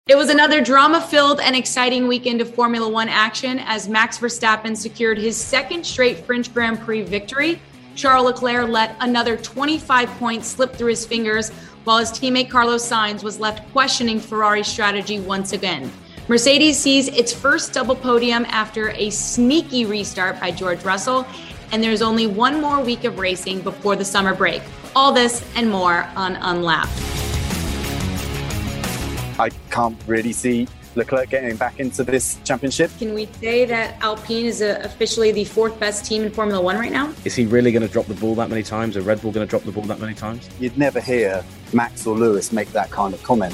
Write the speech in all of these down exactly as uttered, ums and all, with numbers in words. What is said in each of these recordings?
It was another drama-filled and exciting weekend of Formula One action as Max Verstappen secured his second straight French Grand Prix victory. Charles Leclerc let another twenty-five points slip through his fingers, while his teammate Carlos Sainz was left questioning Ferrari's strategy once again. Mercedes sees its first double podium after a sneaky restart by George Russell, and there's only one more week of racing before the summer break. All this and more on Unlapped. I can't really see Leclerc getting back into this championship. Can we say that Alpine is a, officially the fourth best team in Formula One right now? Is he really going to drop the ball that many times? Are Red Bull going to drop the ball that many times? You'd never hear Max or Lewis make that kind of comment.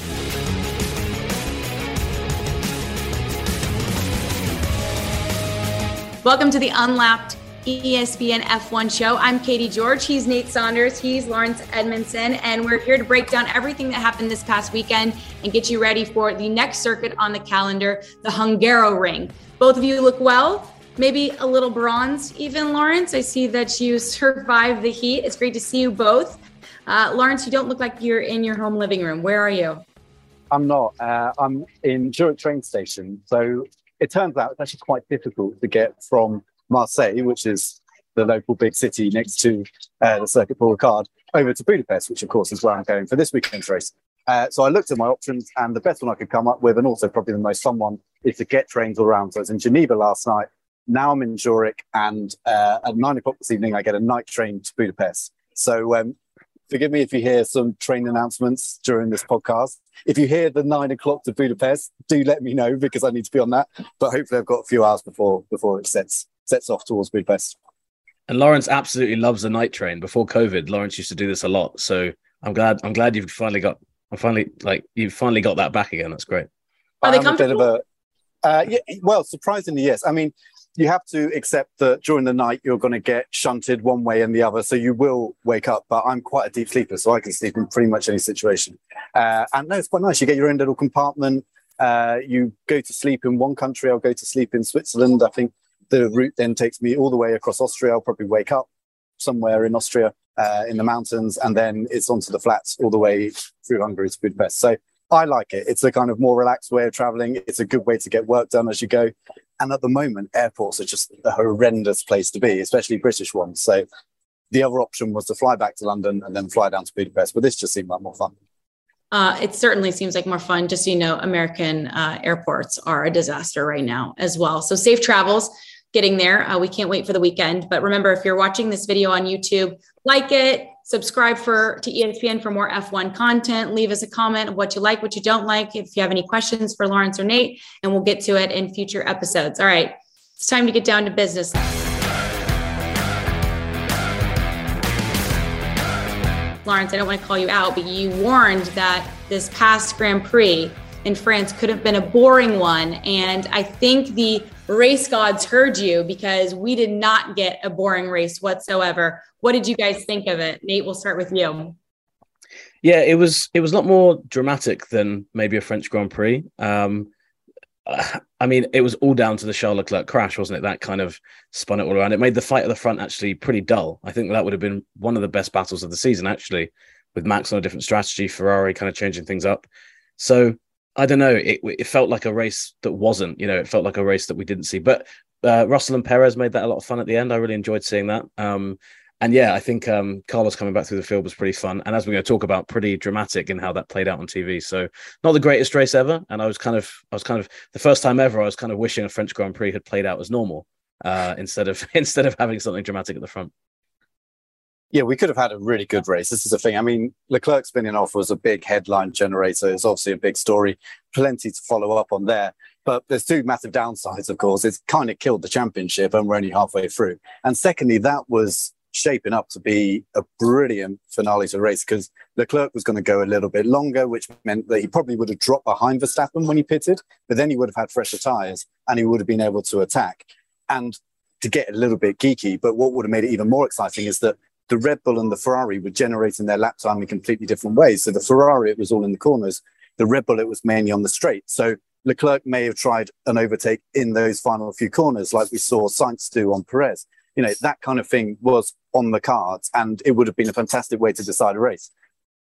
Welcome to the Unlapped E S P N F one show. I'm Katie George. He's Nate Saunders. He's Lawrence Edmondson. And we're here to break down everything that happened this past weekend and get you ready for the next circuit on the calendar, the Hungaroring. Both of you look well, maybe a little bronzed even, Lawrence. I see that you survived the heat. It's great to see you both. Uh, Lawrence, you don't look like you're in your home living room. Where are you? I'm not. Uh, I'm in Zurich train station. So it turns out it's actually quite difficult to get from Marseille, which is the local big city next to uh, the Circuit Paul Ricard, over to Budapest, which of course is where I'm going for this weekend's race. Uh, so I looked at my options, and the best one I could come up with, and also probably the most fun one, is to get trains all around. So I was in Geneva last night. Now I'm in Zurich, and uh, at nine o'clock this evening, I get a night train to Budapest. So um, forgive me if you hear some train announcements during this podcast. If you hear the nine o'clock to Budapest, do let me know, because I need to be on that. But hopefully I've got a few hours before before it sets sets off towards Budapest. And Lawrence absolutely loves the night train. Before COVID, Lawrence used to do this a lot. So I'm glad I'm glad you've finally got I'm finally like you've finally got that back again. That's great. Are they comfortable? A, uh, yeah, well, surprisingly, yes. I mean, you have to accept that during the night you're going to get shunted one way and the other, so you will wake up. But I'm quite a deep sleeper, so I can sleep in pretty much any situation. Uh, and no, it's quite nice. You get your own little compartment. Uh, you go to sleep in one country. I'll go to sleep in Switzerland. I think the route then takes me all the way across Austria. I'll probably wake up somewhere in Austria uh, in the mountains, and then it's onto the flats all the way through Hungary to Budapest. So I like it. It's a kind of more relaxed way of traveling. It's a good way to get work done as you go. And at the moment, airports are just a horrendous place to be, especially British ones. So the other option was to fly back to London and then fly down to Budapest. But this just seemed like more fun. Uh, it certainly seems like more fun. Just so you know, American uh, airports are a disaster right now as well. So safe travels getting there. Uh, we can't wait for the weekend. But remember, if you're watching this video on YouTube, like it, subscribe for to E S P N for more F one content. Leave us a comment of what you like, what you don't like. If you have any questions for Lawrence or Nate, and we'll get to it in future episodes. All right, it's time to get down to business. Lawrence, I don't want to call you out, but you warned that this past Grand Prix in France could have been a boring one. And I think the race gods heard you, because we did not get a boring race whatsoever. What did you guys think of it? Nate, we'll start with you. Yeah, it was it was a lot more dramatic than maybe a French Grand Prix. Um, I mean, it was all down to the Charles Leclerc crash, wasn't it? That kind of spun it all around. It made the fight at the front actually pretty dull. I think that would have been one of the best battles of the season, actually, with Max on a different strategy, Ferrari kind of changing things up. So I don't know. It, it felt like a race that wasn't, you know, it felt like a race that we didn't see. But uh, Russell and Perez made that a lot of fun at the end. I really enjoyed seeing that. Um, and yeah, I think um, Carlos coming back through the field was pretty fun. And as we're going to talk about, pretty dramatic in how that played out on T V. So not the greatest race ever. And I was kind of, I was kind of, the first time ever, I was kind of wishing a French Grand Prix had played out as normal uh, instead of instead of having something dramatic at the front. Yeah, we could have had a really good race. This is the thing. I mean, Leclerc spinning off was a big headline generator. It's obviously a big story. Plenty to follow up on there. But there's two massive downsides, of course. It's kind of killed the championship, and we're only halfway through. And secondly, that was shaping up to be a brilliant finale to the race, because Leclerc was going to go a little bit longer, which meant that he probably would have dropped behind Verstappen when he pitted, but then he would have had fresher tyres and he would have been able to attack. And to get a little bit geeky, but what would have made it even more exciting is that the Red Bull and the Ferrari were generating their lap time in completely different ways. So the Ferrari, it was all in the corners. The Red Bull, it was mainly on the straight. So Leclerc may have tried an overtake in those final few corners, like we saw Sainz do on Perez. You know, that kind of thing was on the cards, and it would have been a fantastic way to decide a race.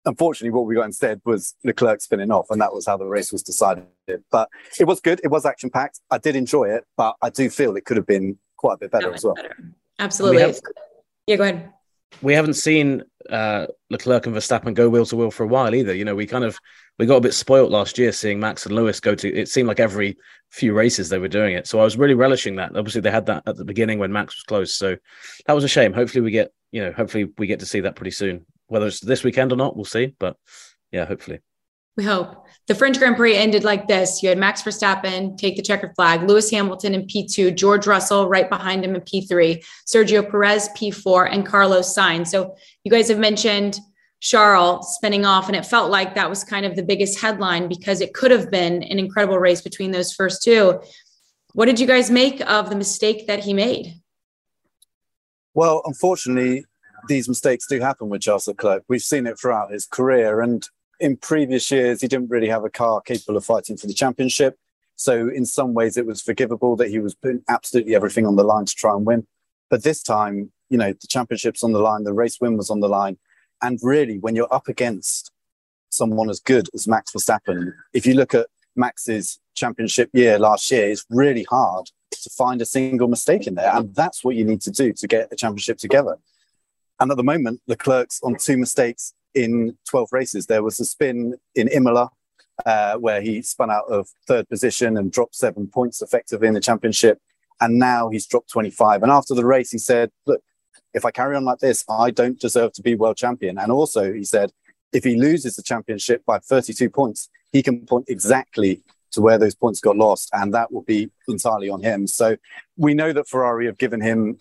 unfortunately, what we got instead was Leclerc spinning off, and that was how the race was decided. But it was good. It was action-packed. I did enjoy it, but I do feel it could have been quite a bit better as well. Better. Absolutely. We have, yeah, go ahead. We haven't seen uh, Leclerc and Verstappen go wheel to wheel for a while either. You know, we kind of we got a bit spoilt last year seeing Max and Lewis go to. It seemed like every few races they were doing it, so I was really relishing that. Obviously, they had that at the beginning when Max was close, so that was a shame. Hopefully, we get you know, hopefully we get to see that pretty soon. Whether it's this weekend or not, we'll see. But yeah, hopefully. We hope. The French Grand Prix ended like this. You had Max Verstappen take the checkered flag, Lewis Hamilton in P two, George Russell right behind him in P three, Sergio Perez P four, and Carlos Sainz. So you guys have mentioned Charles spinning off, and it felt like that was kind of the biggest headline because it could have been an incredible race between those first two. What did you guys make of the mistake that he made? Well, unfortunately, these mistakes do happen with Charles Leclerc. We've seen it throughout his career, and in previous years, he didn't really have a car capable of fighting for the championship. So in some ways, it was forgivable that he was putting absolutely everything on the line to try and win. But this time, you know, the championship's on the line, the race win was on the line. And really, when you're up against someone as good as Max Verstappen, if you look at Max's championship year last year, it's really hard to find a single mistake in there. And that's what you need to do to get a championship together. And at the moment, Leclerc's on two mistakes in twelve races. There was a spin in Imola uh, where he spun out of third position and dropped seven points effectively in the championship. And now he's dropped twenty-five. And after the race, he said, look, if I carry on like this, I don't deserve to be world champion. And also, he said, if he loses the championship by thirty-two points, he can point exactly to where those points got lost. And that will be entirely on him. So we know that Ferrari have given him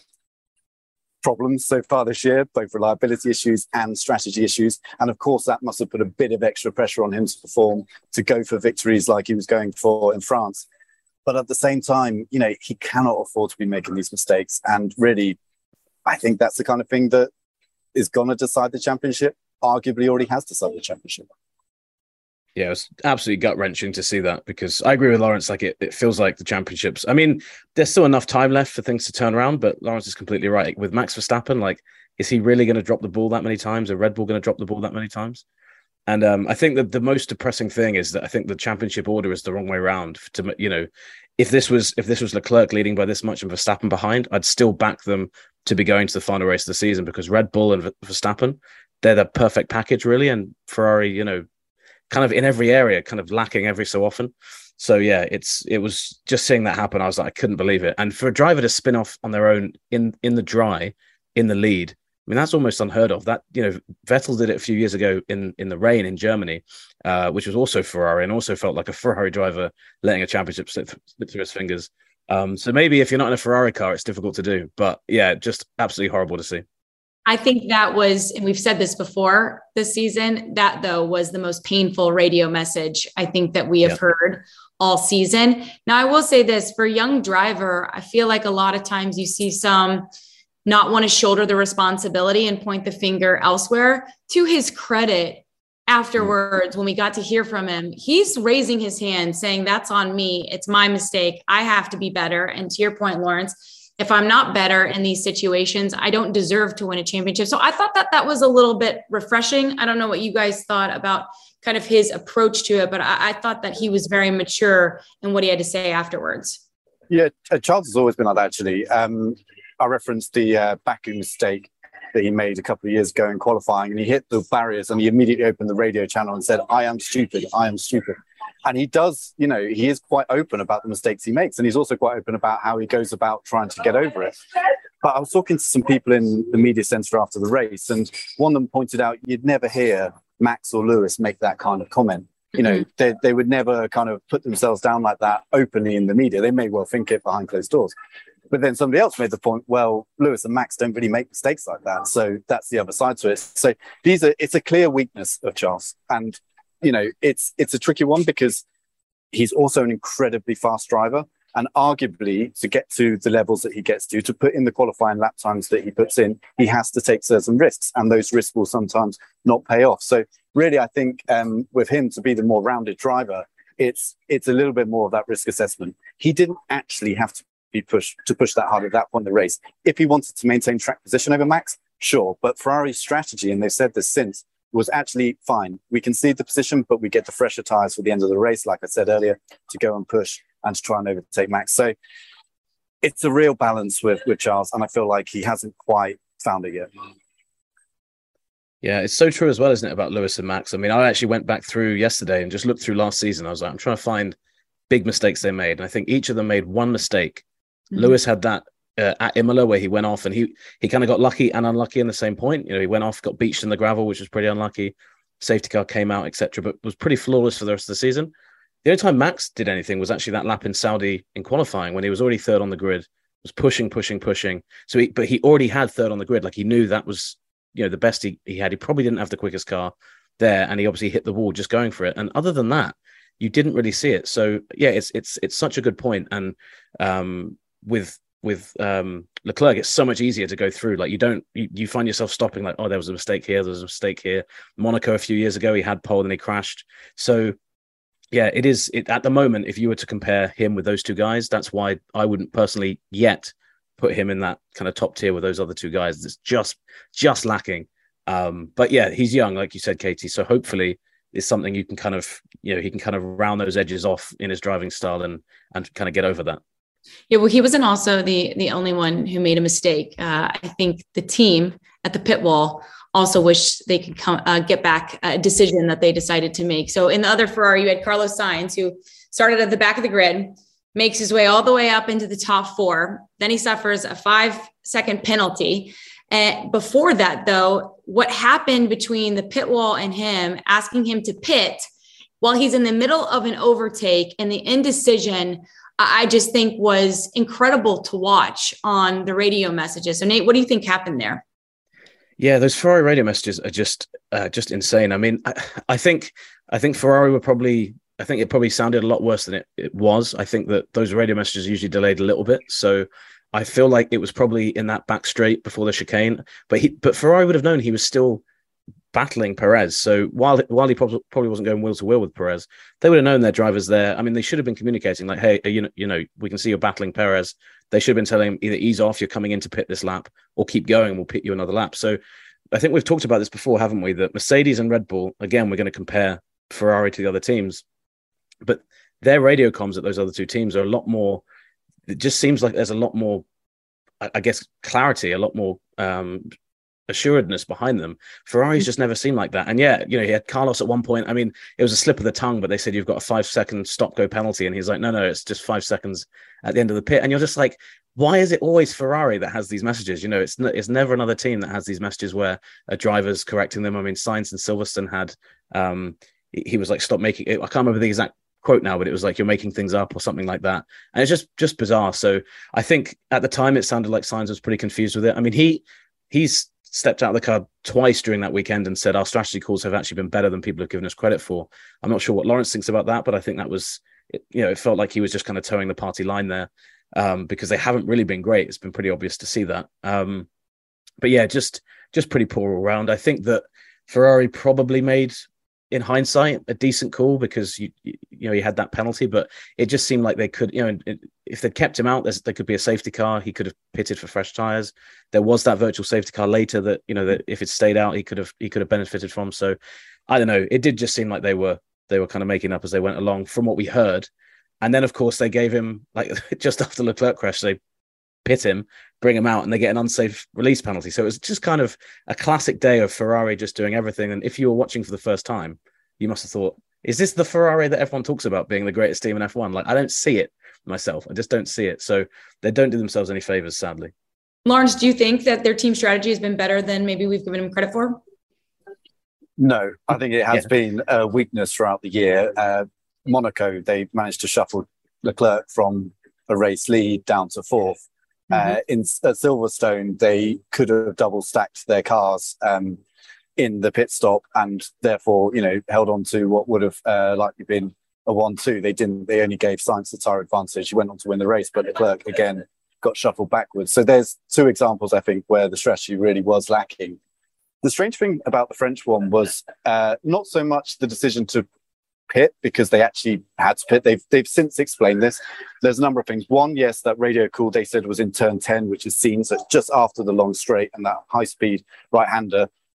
problems so far this year, both reliability issues and strategy issues. And of course, that must have put a bit of extra pressure on him to perform, to go for victories like he was going for in France. But at the same time, you know, he cannot afford to be making these mistakes. And really, I think that's the kind of thing that is going to decide the championship, arguably already has decided the championship. Yeah, it was absolutely gut-wrenching to see that because I agree with Lawrence. Like it, it feels like the championships. I mean, there's still enough time left for things to turn around, but Lawrence is completely right. With Max Verstappen, like, is he really going to drop the ball that many times? Are Red Bull going to drop the ball that many times? And um, I think that the most depressing thing is that I think the championship order is the wrong way around. To you know, if this was if this was Leclerc leading by this much and Verstappen behind, I'd still back them to be going to the final race of the season because Red Bull and Verstappen, they're the perfect package, really, and Ferrari, you know, kind of in every area, kind of lacking every so often. So yeah, it's it was just seeing that happen. I was like, I couldn't believe it. And for a driver to spin off on their own in in the dry, in the lead, I mean, that's almost unheard of. That, you know, Vettel did it a few years ago in in the rain in Germany, uh, which was also Ferrari and also felt like a Ferrari driver letting a championship slip, slip through his fingers. Um, so maybe if you're not in a Ferrari car, it's difficult to do. But yeah, just absolutely horrible to see. I think that was, and we've said this before this season, that though was the most painful radio message I think that we have yeah. heard all season. Now, I will say this, for a young driver, I feel like a lot of times you see some not want to shoulder the responsibility and point the finger elsewhere. To his credit, afterwards, when we got to hear from him, he's raising his hand saying, that's on me. It's my mistake. I have to be better. And to your point, Lawrence, if I'm not better in these situations, I don't deserve to win a championship. So I thought that that was a little bit refreshing. I don't know what you guys thought about kind of his approach to it, but I, I thought that he was very mature in what he had to say afterwards. Yeah, Charles has always been like that, actually. Um, I referenced the uh, Baku mistake that he made a couple of years ago in qualifying, and he hit the barriers and he immediately opened the radio channel and said, I am stupid, I am stupid. And he does, you know, he is quite open about the mistakes he makes. And he's also quite open about how he goes about trying to get over it. But I was talking to some people in the media center after the race, and one of them pointed out you'd never hear Max or Lewis make that kind of comment. You know, mm-hmm. they, they would never kind of put themselves down like that openly in the media. They may well think it behind closed doors. But then somebody else made the point, well, Lewis and Max don't really make mistakes like that. So that's the other side to it. So these are, it's a clear weakness of Charles. And, you know, it's it's a tricky one because he's also an incredibly fast driver. And arguably, to get to the levels that he gets to, to put in the qualifying lap times that he puts in, he has to take certain risks. And those risks will sometimes not pay off. So really, I think um, with him to be the more rounded driver, it's it's a little bit more of that risk assessment. He didn't actually have to be pushed to push that hard at that point in the race. If he wanted to maintain track position over Max, sure. But Ferrari's strategy, and they've said this since, was actually fine. We concede the position, but we get the fresher tyres for the end of the race, like I said earlier, to go and push and to try and overtake Max. So it's a real balance with, with Charles, and I feel like he hasn't quite found it yet. Yeah, it's so true as well, isn't it, about Lewis and Max? I mean, I actually went back through yesterday and just looked through last season. I was like, I'm trying to find big mistakes they made. And I think each of them made one mistake. Mm-hmm. Lewis had that uh, at Imola where he went off and he he kind of got lucky and unlucky in the same point. You know, he went off, got beached in the gravel, which was pretty unlucky. Safety car came out, et cetera, but was pretty flawless for the rest of the season. The only time Max did anything was actually that lap in Saudi in qualifying when he was already third on the grid, was pushing, pushing, pushing. So, he, but he already had third on the grid. Like he knew that was, you know, the best he, he had. He probably didn't have the quickest car there, and he obviously hit the wall just going for it. And other than that, you didn't really see it. So yeah, it's it's it's such a good point. And um, with with um, Leclerc, it's so much easier to go through. Like you don't, you, you find yourself stopping. Like, oh, there was a mistake here. There was a mistake here. Monaco a few years ago, he had pole and he crashed. So yeah, it is. It, at the moment, if you were to compare him with those two guys, that's why I wouldn't personally yet put him in that kind of top tier with those other two guys. It's just just lacking. Um, but yeah, he's young, like you said, Katie. So hopefully it's something you can kind of, you know, he can kind of round those edges off in his driving style and and kind of get over that. Yeah, well, he wasn't also the the only one who made a mistake. Uh, I think the team at the pit wall also wish they could come uh, get back a decision that they decided to make. So in the other Ferrari, you had Carlos Sainz, who started at the back of the grid, makes his way all the way up into the top four. Then he suffers a five second penalty. And before that, though, what happened between the pit wall and him, asking him to pit while he's in the middle of an overtake, and the indecision, I just think was incredible to watch on the radio messages. So Nate, what do you think happened there? Yeah, those Ferrari radio messages are just uh, just insane. I mean, I, I think I think Ferrari were probably, I think it probably sounded a lot worse than it, it was. I think that those radio messages usually delayed a little bit. So I feel like it was probably in that back straight before the chicane. But he, but Ferrari would have known he was still battling Perez. So while while he probably probably wasn't going wheel to wheel with Perez, they would have known their drivers there. I mean, they should have been communicating like, hey, you know, you know, we can see you're battling Perez. They should have been telling him either ease off, you're coming in to pit this lap, or keep going, we'll pit you another lap. So I think we've talked about this before, haven't we? That Mercedes and Red Bull, again, we're going to compare Ferrari to the other teams, but their radio comms at those other two teams are a lot more, it just seems like there's a lot more, I guess, clarity, a lot more um, assuredness behind them. Ferrari's just never seemed like that. And yeah, you know, he had Carlos at one point. I mean, it was a slip of the tongue, but they said you've got a five second stop go penalty. And he's like, no, no, it's just five seconds at the end of the pit. And you're just like, why is it always Ferrari that has these messages? You know, it's it's never another team that has these messages where a driver's correcting them. I mean, Sainz and Silverstone had, um, he, he was like, stop making it. I can't remember the exact quote now, but it was like, you're making things up or something like that. And it's just, just bizarre. So I think at the time it sounded like Sainz was pretty confused with it. I mean, he, he's stepped out of the car twice during that weekend and said, our strategy calls have actually been better than people have given us credit for. I'm not sure what Lawrence thinks about that, but I think that was, it, you know, it felt like he was just kind of towing the party line there. Um, because they haven't really been great. It's been pretty obvious to see that. Um, but yeah, just just pretty poor all round. I think that Ferrari probably made, in hindsight, a decent call because you you know you had that penalty, but it just seemed like they could, you know, if they'd kept him out, there could be a safety car. He could have pitted for fresh tires. There was that virtual safety car later that, you know, that if it stayed out, he could have he could have benefited from. So I don't know. It did just seem like they were they were kind of making up as they went along, from what we heard. And then, of course, they gave him, like, just after Leclerc crash, they pit him, bring him out, and they get an unsafe release penalty. So it was just kind of a classic day of Ferrari just doing everything. And if you were watching for the first time, you must have thought, is this the Ferrari that everyone talks about being the greatest team in F one? Like, I don't see it myself. I just don't see it. So they don't do themselves any favors, sadly. Lawrence, do you think that their team strategy has been better than maybe we've given them credit for? No, I think it has yeah. been a weakness throughout the year. Uh, Monaco, they managed to shuffle Leclerc from a race lead down to fourth. Mm-hmm. Uh, in at Silverstone, they could have double stacked their cars um, in the pit stop, and therefore, you know, held on to what would have uh, likely been a one two. They didn't. They only gave Sainz the tire advantage. He went on to win the race, but Leclerc again got shuffled backwards. So there's two examples, I think, where the strategy really was lacking. The strange thing about the French one was uh, not so much the decision to pit, because they actually had to pit. They've they've since explained this. There's a number of things. One, yes, that radio call they said was in turn ten, which is seen, so it's just after the long straight, and that high speed right hander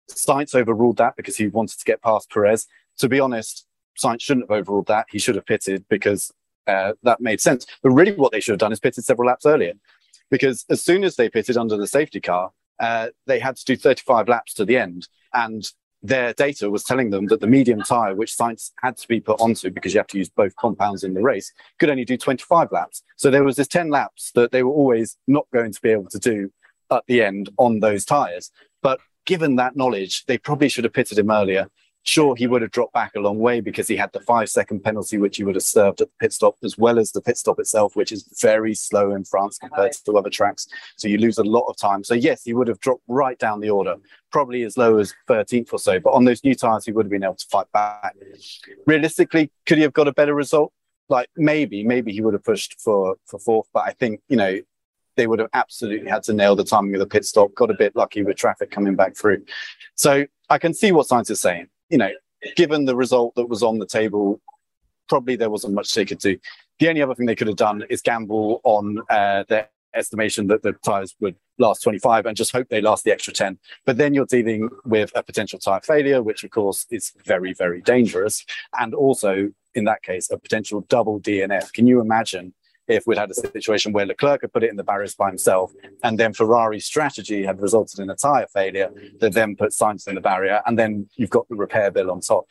Sainz overruled that because he wanted to get past Perez. To be honest, Sainz shouldn't have overruled that. He should have pitted because uh, that made sense. But really what they should have done is pitted several laps earlier, because as soon as they pitted under the safety car, uh, they had to do thirty-five laps to the end. And their data was telling them that the medium tyre, which Sainz had to be put onto because you have to use both compounds in the race, could only do twenty-five laps. So there was this ten laps that they were always not going to be able to do at the end on those tyres. But given that knowledge, they probably should have pitted him earlier. Sure, he would have dropped back a long way because he had the five second penalty, which he would have served at the pit stop, as well as the pit stop itself, which is very slow in France compared to other tracks. So you lose a lot of time. So yes, he would have dropped right down the order, probably as low as thirteenth or so. But on those new tyres, he would have been able to fight back. Realistically, could he have got a better result? Like maybe, maybe he would have pushed for, for fourth. But I think, you know, they would have absolutely had to nail the timing of the pit stop, got a bit lucky with traffic coming back through. So I can see what Sainz is saying. You know, given the result that was on the table, probably there wasn't much they could do. The only other thing they could have done is gamble on uh, their estimation that the tyres would last twenty-five and just hope they last the extra ten. But then you're dealing with a potential tyre failure, which of course is very, very dangerous. And also, in that case, a potential double D N F. Can you imagine if we'd had a situation where Leclerc had put it in the barriers by himself, and then Ferrari's strategy had resulted in a tyre failure that then put Sainz in the barrier, and then you've got the repair bill on top.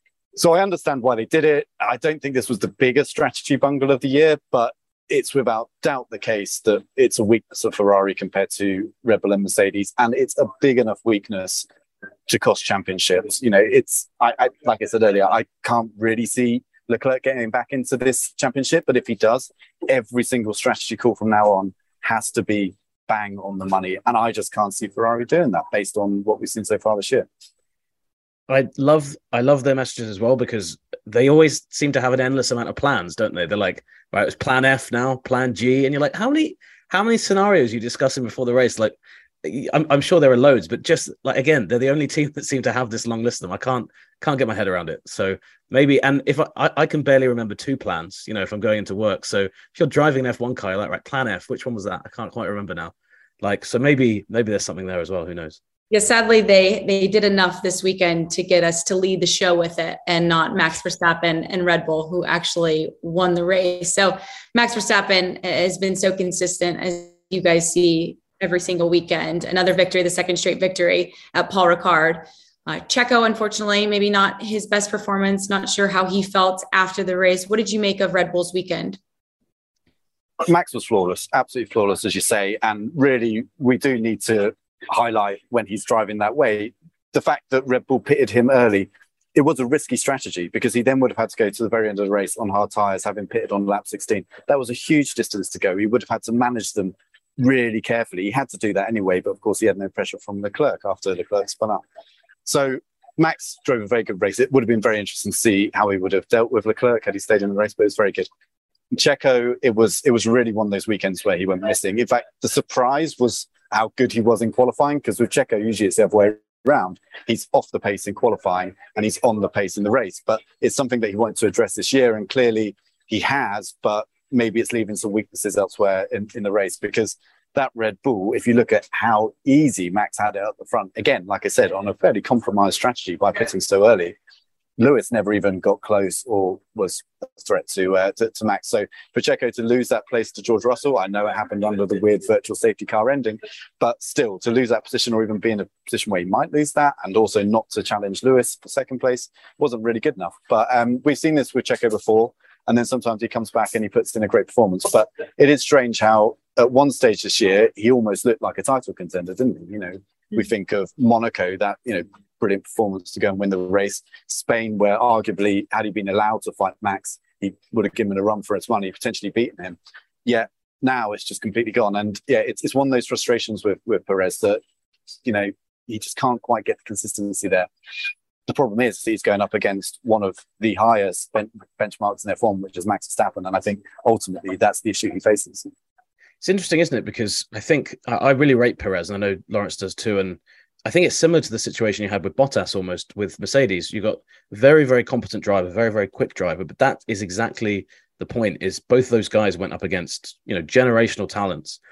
So I understand why they did it. I don't think this was the biggest strategy bungle of the year, but it's without doubt the case that it's a weakness of Ferrari compared to Red Bull and Mercedes, and it's a big enough weakness to cost championships. You know, it's I, I like I said earlier, I can't really see Leclerc getting back into this championship, but if he does, every single strategy call from now on has to be bang on the money, and I just can't see Ferrari doing that based on what we've seen so far this year. I love I love their messages as well, because they always seem to have an endless amount of plans, don't they? They're like, right, it's plan F now, plan G, and you're like, how many how many scenarios are you discussing before the race? Like, I'm, I'm sure there are loads, but just like, again, they're the only team that seem to have this long list of them. I can't can't get my head around it. So maybe, and if I, I, I can barely remember two plans, you know, if I'm going into work. So if you're driving an F one car, you're like, right, plan F, which one was that? I can't quite remember now. Like, so maybe maybe there's something there as well. Who knows? Yeah, sadly, they they did enough this weekend to get us to lead the show with it, and not Max Verstappen and Red Bull, who actually won the race. So Max Verstappen has been so consistent, as you guys see every single weekend. Another victory, the second straight victory at Paul Ricard. Uh, Checo, unfortunately, maybe not his best performance. Not sure how he felt after the race. What did you make of Red Bull's weekend? Max was flawless, absolutely flawless, as you say. And really, we do need to highlight when he's driving that way, the fact that Red Bull pitted him early. It was a risky strategy because he then would have had to go to the very end of the race on hard tyres, having pitted on lap sixteen. That was a huge distance to go. He would have had to manage them really carefully. He had to do that anyway, but of course he had no pressure from Leclerc after Leclerc spun up. So Max drove a very good race. It would have been very interesting to see how he would have dealt with Leclerc had he stayed in the race, but it was very good. Checo, it was it was really one of those weekends where he went missing. In fact, the surprise was how good he was in qualifying, because with Checo, usually it's the other way around. He's off the pace in qualifying and he's on the pace in the race. But it's something that he wanted to address this year, and clearly he has, but maybe it's leaving some weaknesses elsewhere in, in the race, because that Red Bull, if you look at how easy Max had it at the front, again, like I said, on a fairly compromised strategy by pitting so early, Lewis never even got close or was a threat to, uh, to to Max. So for Checo to lose that place to George Russell, I know it happened under the weird virtual safety car ending, but still to lose that position, or even be in a position where he might lose that, and also not to challenge Lewis for second place, wasn't really good enough. But um, we've seen this with Checo before, and then sometimes he comes back and he puts in a great performance. But it is strange how at one stage this year, he almost looked like a title contender, didn't he? You know, mm-hmm. We think of Monaco, that, you know, brilliant performance to go and win the race. Spain, where arguably, had he been allowed to fight Max, he would have given a run for its money, potentially beaten him. Yet now it's just completely gone. And yeah, it's it's one of those frustrations with, with Perez that, you know, he just can't quite get the consistency there. The problem is he's going up against one of the highest ben- benchmarks in their form, which is Max Verstappen. And I think ultimately that's the issue he faces. It's interesting, isn't it? Because I think I really rate Perez, and I know Lawrence does too. And I think it's similar to the situation you had with Bottas almost with Mercedes. You got very, very competent driver, very, very quick driver. But that is exactly the point, is both those guys went up against, you know, generational talents.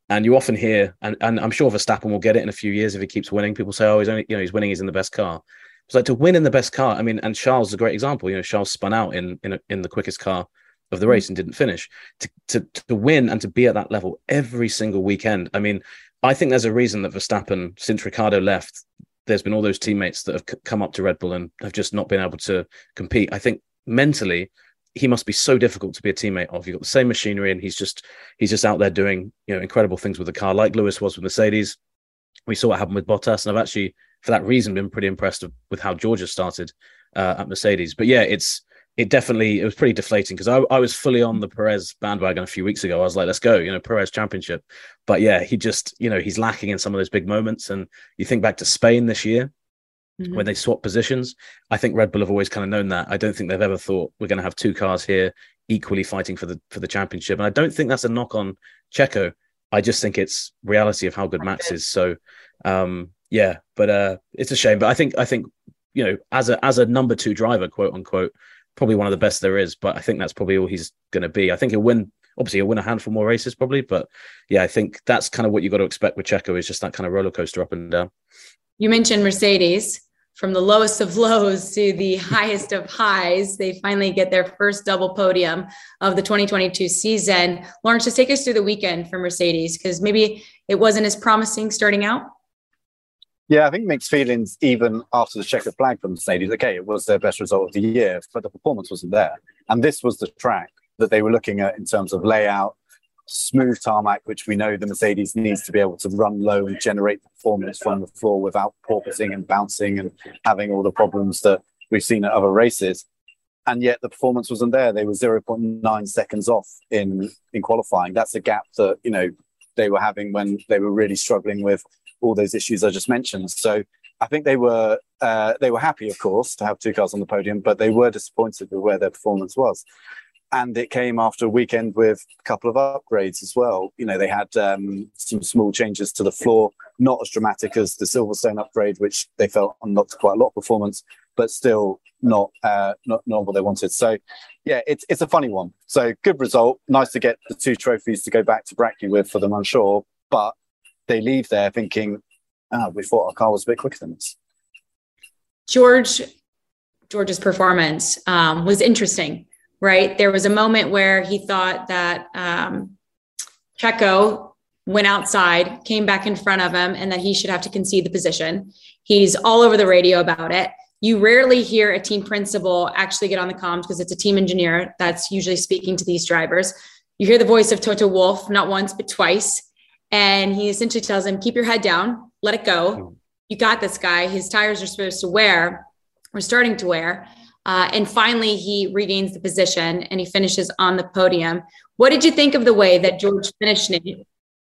And you often hear, and, and I'm sure Verstappen will get it in a few years if he keeps winning. People say, "Oh, he's only, you know, he's winning. He's in the best car." It's like to win in the best car. I mean, and Charles is a great example. You know, Charles spun out in in, a, in the quickest car of the race and didn't finish. To, to to win and to be at that level every single weekend. I mean, I think there's a reason that Verstappen, since Ricciardo left, there's been all those teammates that have c- come up to Red Bull and have just not been able to compete. I think mentally, he must be so difficult to be a teammate of. You've got the same machinery, and he's just he's just out there doing, you know, incredible things with the car, like Lewis was with Mercedes. We saw what happened with Bottas, and I've actually, for that reason, been pretty impressed with how Georgia started uh, at Mercedes. But yeah, it's it definitely it was pretty deflating because I, I was fully on the Perez bandwagon a few weeks ago. I was like, let's go, you know, Perez championship. But yeah, he just, you know, he's lacking in some of those big moments. And you think back to Spain this year, mm-hmm. when they swapped positions, I think Red Bull have always kind of known that. I don't think they've ever thought we're going to have two cars here equally fighting for the for the championship. And I don't think that's a knock on Checo. I just think it's reality of how good Max is. So um, yeah, but uh, it's a shame. But I think I think you know, as a as a number two driver, quote unquote, probably one of the best there is. But I think that's probably all he's going to be. I think he'll win. Obviously, he'll win a handful more races probably. But yeah, I think that's kind of what you got to expect with Checo, is just that kind of roller coaster up and down. You mentioned Mercedes. From the lowest of lows to the highest of highs, they finally get their first double podium of the twenty twenty-two season. Lawrence, just take us through the weekend for Mercedes, because maybe it wasn't as promising starting out. Yeah, I think mixed feelings even after the checkered flag from Mercedes. Okay, it was their best result of the year, but the performance wasn't there. And this was the track that they were looking at in terms of layout, smooth tarmac, which we know the Mercedes needs to be able to run low and generate performance from the floor without porpoising and bouncing and having all the problems that we've seen at other races. And yet the performance wasn't there. They were zero point nine seconds off in, in qualifying. That's a gap that, you know, they were having when they were really struggling with all those issues I just mentioned. So I think they were uh, they were happy, of course, to have two cars on the podium, but they were disappointed with where their performance was. And it came after a weekend with a couple of upgrades as well. You know, they had um, some small changes to the floor, not as dramatic as the Silverstone upgrade, which they felt unlocked quite a lot of performance, but still not uh, not, not what they wanted. So, yeah, it's it's a funny one. So, good result. Nice to get the two trophies to go back to Brackley with for them, I'm sure. But they leave there thinking, oh, we thought our car was a bit quicker than this. George, George's performance um, was interesting. Right. There was a moment where he thought that um, Checo went outside, came back in front of him, and that he should have to concede the position. He's all over the radio about it. You rarely hear a team principal actually get on the comms because it's a team engineer that's usually speaking to these drivers. You hear the voice of Toto Wolff, not once, but twice. And he essentially tells him, keep your head down, let it go. You got this guy. His tires are supposed to wear, or starting to wear. Uh, and finally, he regains the position and he finishes on the podium. What did you think of the way that George finished it?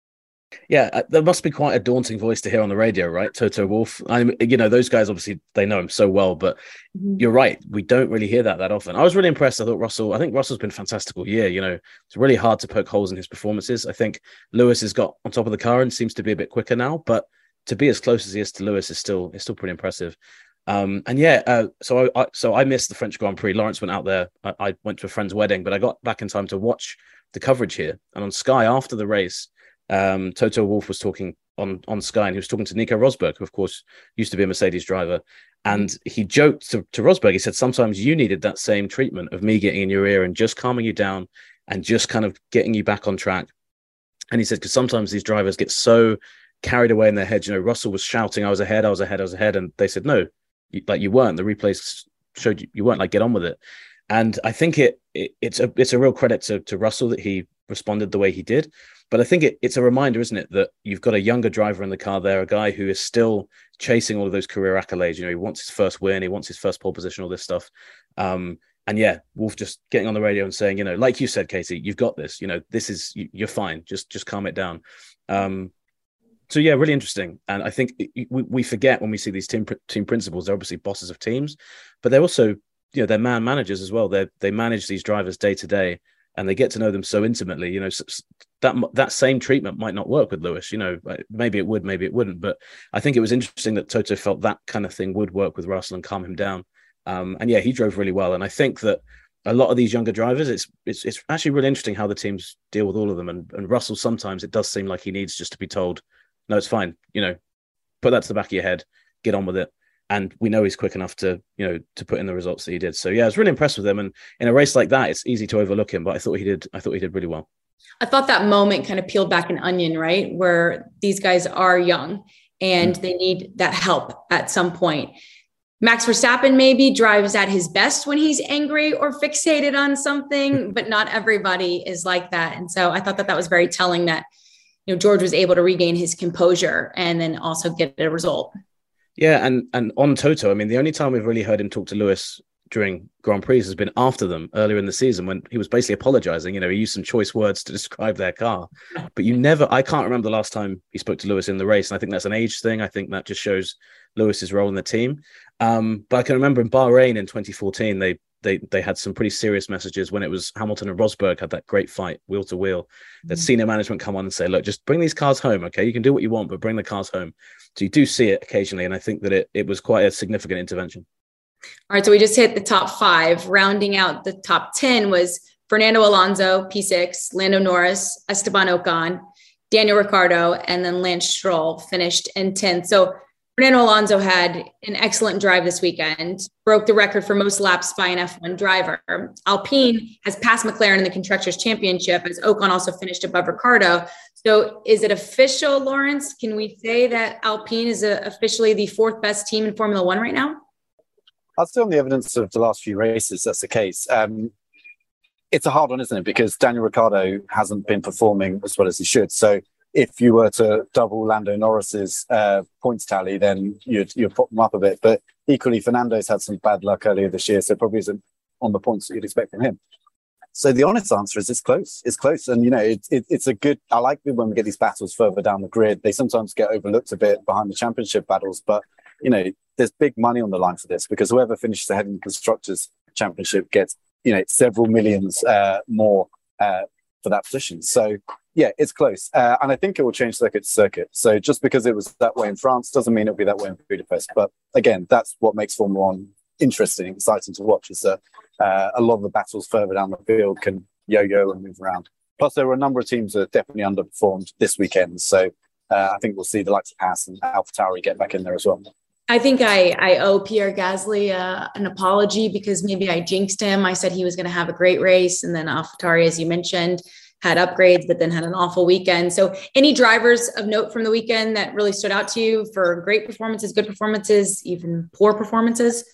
Yeah, there must be quite a daunting voice to hear on the radio, right? Toto Wolff. I mean, you know, those guys, obviously, they know him so well, but mm-hmm. You're right. We don't really hear that that often. I was really impressed. I thought Russell, I think Russell's been fantastic all year. You know, it's really hard to poke holes in his performances. I think Lewis has got on top of the car and seems to be a bit quicker now, but to be as close as he is to Lewis is still, is still pretty impressive. Um, and yeah, uh, so I, I so I missed the French Grand Prix. Lawrence went out there. I, I went to a friend's wedding, but I got back in time to watch the coverage here. And on Sky after the race, um, Toto Wolff was talking on, on Sky, and he was talking to Nico Rosberg, who of course used to be a Mercedes driver. And he joked to, to Rosberg. He said, sometimes you needed that same treatment of me getting in your ear and just calming you down and just kind of getting you back on track. And he said, because sometimes these drivers get so carried away in their heads. You know, Russell was shouting, I was ahead, I was ahead, I was ahead. And they said, no, you, like you weren't. The replays showed you, you weren't, like, get on with it. And I think it, it it's a it's a real credit to, to Russell that he responded the way he did. But I think it, it's a reminder, isn't it, that you've got a younger driver in the car there, a guy who is still chasing all of those career accolades. You know, he wants his first win, he wants his first pole position, all this stuff. Um, and yeah, Wolff just getting on the radio and saying, you know, like you said, Katie, you've got this. You know, this is you, you're fine. Just just calm it down. Um, so yeah, really interesting. And I think it, we, we forget when we see these team team principals, they're obviously bosses of teams, but they're also, you know, they're man managers as well. They they manage these drivers day to day, and they get to know them so intimately. You know, that that same treatment might not work with Lewis. You know, maybe it would, maybe it wouldn't. But I think it was interesting that Toto felt that kind of thing would work with Russell and calm him down. Um, and yeah, he drove really well. And I think that a lot of these younger drivers, it's it's it's actually really interesting how the teams deal with all of them. And, and Russell, sometimes it does seem like he needs just to be told, no, it's fine. You know, put that to the back of your head, get on with it. And we know he's quick enough to, you know, to put in the results that he did. So yeah, I was really impressed with him. And in a race like that, it's easy to overlook him, but I thought he did, I thought he did really well. I thought that moment kind of peeled back an onion, right? Where these guys are young and mm-hmm. they need that help at some point. Max Verstappen maybe drives at his best when he's angry or fixated on something, but not everybody is like that. And so I thought that that was very telling that, you know, George was able to regain his composure and then also get a result. Yeah. And, and on Toto, I mean, the only time we've really heard him talk to Lewis during Grand Prix has been after them earlier in the season when he was basically apologizing. You know, he used some choice words to describe their car, but you never, I can't remember the last time he spoke to Lewis in the race. And I think that's an age thing. I think that just shows Lewis's role in the team. Um, but I can remember in Bahrain in twenty fourteen, they, they, they had some pretty serious messages when it was Hamilton and Rosberg had that great fight wheel to wheel, that mm-hmm. senior management come on and say, look, just bring these cars home. Okay. You can do what you want, but bring the cars home. So you do see it occasionally. And I think that it, it was quite a significant intervention. All right, so we just hit the top five. Rounding out the top ten was Fernando Alonso, P six, Lando Norris, Esteban Ocon, Daniel Ricciardo, and then Lance Stroll finished in tenth. So Fernando Alonso had an excellent drive this weekend, broke the record for most laps by an F one driver. Alpine has passed McLaren in the Constructors' Championship, as Ocon also finished above Ricciardo. So is it official, Lawrence? Can we say that Alpine is a, officially the fourth best team in Formula One right now? I'd say on the evidence of the last few races, that's the case. Um, it's a hard one, isn't it? Because Daniel Ricciardo hasn't been performing as well as he should. So if you were to double Lando Norris's uh, points tally, then you'd, you'd pop them up a bit. But equally, Fernando's had some bad luck earlier this year, so probably isn't on the points that you'd expect from him. So the honest answer is it's close. It's close. And, you know, it, it, it's a good... I like it when we get these battles further down the grid. They sometimes get overlooked a bit behind the championship battles, but, you know, there's big money on the line for this because whoever finishes ahead in the Constructors' Championship gets, you know, several millions uh, more uh, for that position. So, yeah, it's close. Uh, and I think it will change circuit to circuit. So just because it was that way in France doesn't mean it'll be that way in Budapest. But again, that's what makes Formula One interesting, exciting to watch is that uh, a lot of the battles further down the field can yo-yo and move around. Plus, there were a number of teams that definitely underperformed this weekend. So uh, I think we'll see the likes of Haas and AlphaTauri get back in there as well. I think I, I owe Pierre Gasly uh, an apology because maybe I jinxed him. I said he was going to have a great race. And then AlphaTauri, as you mentioned, had upgrades, but then had an awful weekend. So any drivers of note from the weekend that really stood out to you for great performances, good performances, even poor performances?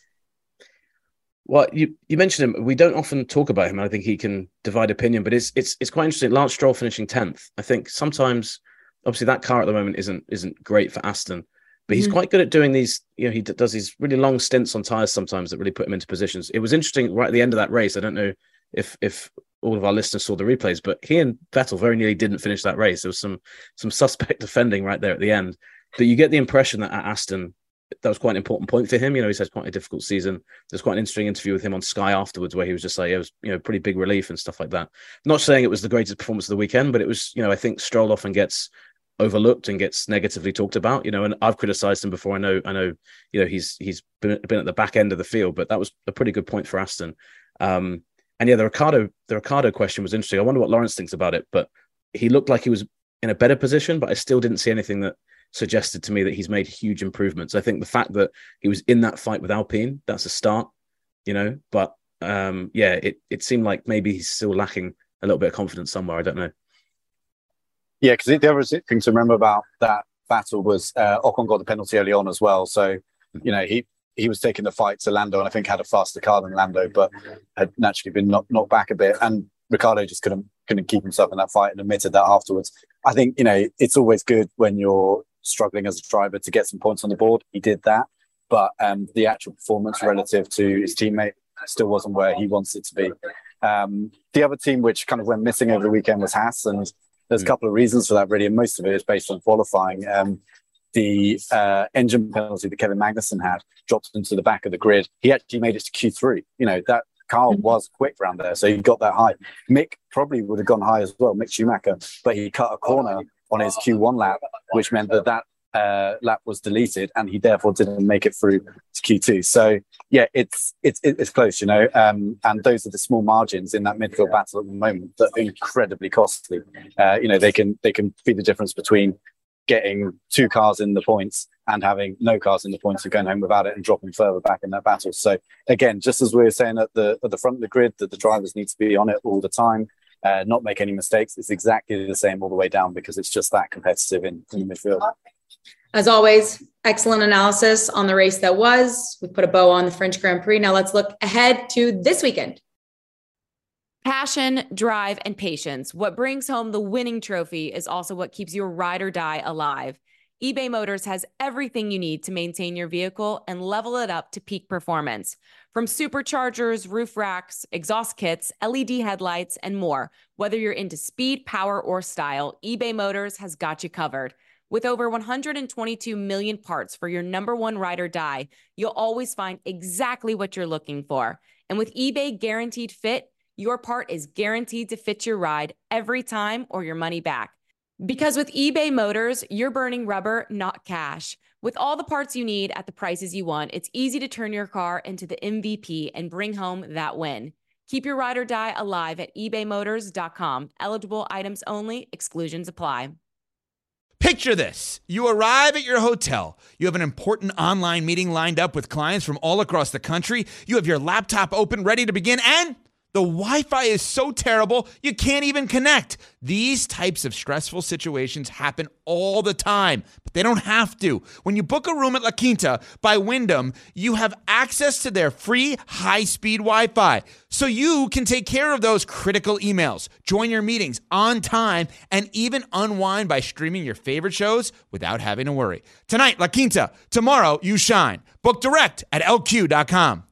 Well, you, you mentioned him. We don't often talk about him. I think he can divide opinion, but it's it's it's quite interesting. Lance Stroll finishing tenth. I think sometimes, obviously, that car at the moment isn't isn't great for Aston, but he's mm-hmm. quite good at doing these. You know, he d- does these really long stints on tires sometimes that really put him into positions. It was interesting right at the end of that race. I don't know if if all of our listeners saw the replays, but he and Vettel very nearly didn't finish that race. There was some some suspect defending right there at the end. But you get the impression that at Aston, that was quite an important point for him. You know, he's had quite a difficult season. There's quite an interesting interview with him on Sky afterwards where he was just like, it was, you know, pretty big relief and stuff like that. Not saying it was the greatest performance of the weekend, but it was, you know, I think Stroll often gets overlooked and gets negatively talked about, you know, and I've criticized him before. I know, I know, you know, he's, he's been, been at the back end of the field, but that was a pretty good point for Aston. Um, and yeah, the Ricciardo, the Ricciardo question was interesting. I wonder what Lawrence thinks about it, but he looked like he was in a better position, but I still didn't see anything that suggested to me that he's made huge improvements. I think the fact that he was in that fight with Alpine, that's a start, you know, but um, yeah, it, it seemed like maybe he's still lacking a little bit of confidence somewhere. I don't know. Yeah, because the other thing to remember about that battle was uh, Ocon got the penalty early on as well. So, you know, he, he was taking the fight to Lando and I think had a faster car than Lando, but had naturally been knocked, knocked back a bit. And Ricciardo just couldn't couldn't keep himself in that fight and admitted that afterwards. I think, you know, it's always good when you're struggling as a driver to get some points on the board. He did that, but um, the actual performance relative to his teammate still wasn't where he wants it to be. Um, the other team which kind of went missing over the weekend was Haas, and there's a couple of reasons for that really, and most of it is based on qualifying. Um, the uh, engine penalty that Kevin Magnussen had dropped into the back of the grid. He actually made it to Q three. You know, that car was quick around there, so he got that high. Mick probably would have gone high as well, Mick Schumacher, but he cut a corner on his Q one lap, which meant that that uh, lap was deleted, and he therefore didn't make it through to Q two. So yeah, it's it's it's close, you know. Um, and those are the small margins in that midfield battle at the moment that are incredibly costly. Uh, you know, they can they can be the difference between getting two cars in the points and having no cars in the points and going home without it and dropping further back in that battle. So again, just as we were saying at the at the front of the grid, that the drivers need to be on it all the time, uh, not make any mistakes. It's exactly the same all the way down because it's just that competitive in, in the midfield. As always, excellent analysis on the race that was. We put a bow on the French Grand Prix. Now let's look ahead to this weekend. Passion, drive, and patience. What brings home the winning trophy is also what keeps your ride or die alive. eBay Motors has everything you need to maintain your vehicle and level it up to peak performance. From superchargers, roof racks, exhaust kits, L E D headlights, and more. Whether you're into speed, power, or style, eBay Motors has got you covered. With over one hundred twenty-two million parts for your number one ride or die, you'll always find exactly what you're looking for. And with eBay Guaranteed Fit, your part is guaranteed to fit your ride every time or your money back. Because with eBay Motors, you're burning rubber, not cash. With all the parts you need at the prices you want, it's easy to turn your car into the M V P and bring home that win. Keep your ride or die alive at ebay motors dot com. Eligible items only. Exclusions apply. Picture this. You arrive at your hotel. You have an important online meeting lined up with clients from all across the country. You have your laptop open, ready to begin, and the Wi-Fi is so terrible, you can't even connect. These types of stressful situations happen all the time, but they don't have to. When you book a room at La Quinta by Wyndham, you have access to their free high-speed Wi-Fi, so you can take care of those critical emails, join your meetings on time, and even unwind by streaming your favorite shows without having to worry. Tonight, La Quinta. Tomorrow, you shine. Book direct at L Q dot com.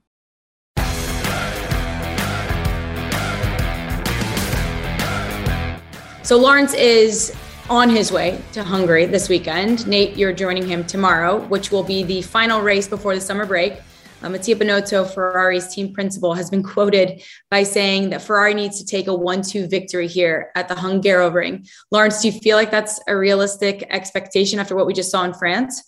So Lawrence is on his way to Hungary this weekend. Nate, you're joining him tomorrow, which will be the final race before the summer break. Uh, Mattia Binotto, Ferrari's team principal, has been quoted by saying that Ferrari needs to take a one two victory here at the Hungaroring. Lawrence, do you feel like that's a realistic expectation after what we just saw in France?